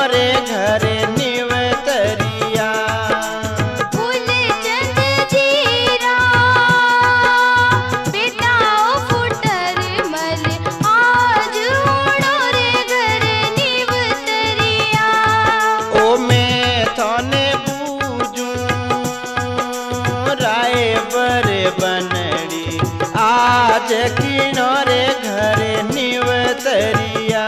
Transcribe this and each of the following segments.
रे घरे निवतरिया। फूलचंद जीरा बेटाओ फुटर मल आज उड़ो रे घरे निवतरिया। ओ मैं थाने पूजूं राय बरे बनड़ी आज किनारे घरे निवतरिया।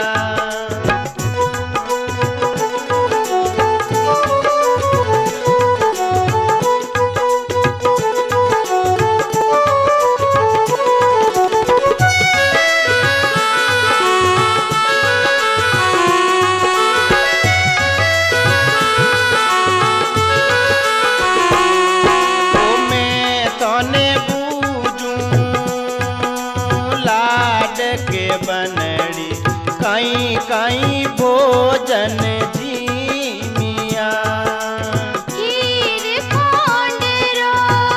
बनड़ी कहीं कहीं भोजन जीमिया। खीर खांडरो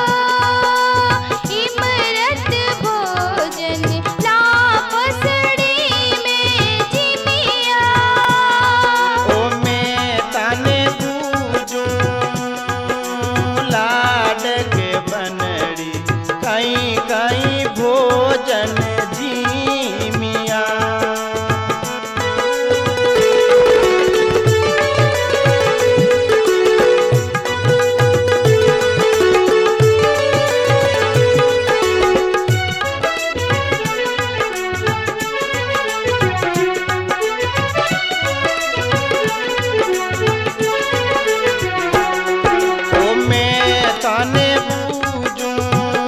इमरत भोजन लापसड़ी में जिमिया। ओ मैं ताने पूजूं लाड के बनड़ी कहीं कहीं भोजन जीमिया। ओ मैं ताने पूजूं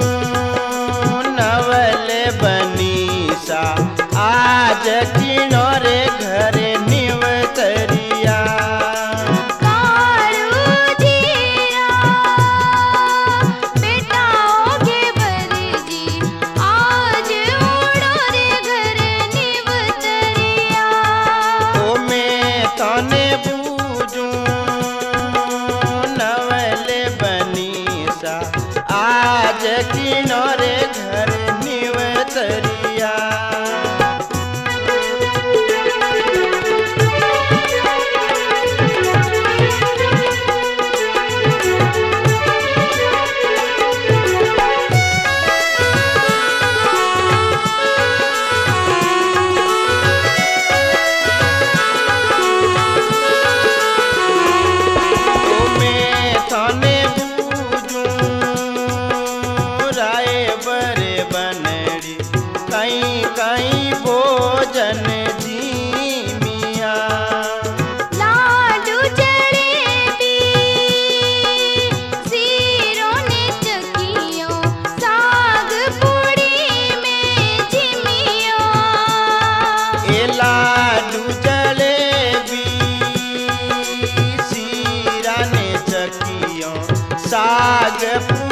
नवल बनीसा आज किनारे घरे निवतरिया। कारू जीरा बेटाओ के बरजी आज उड़ो रे घरे निवतरिया। ओ मैं ताने पूजूं नवल बनीसा आज किनारे घरे निवतरिया। ओ मैं थाने पूजूं राय बरे बनड़ी कहीं कहीं भोजन जीमिया। लाडू जलेबी सीरों ने चकियों साग पूड़ी में जिमियों। ए लाडू जलेबी सीरा ने चकियों साग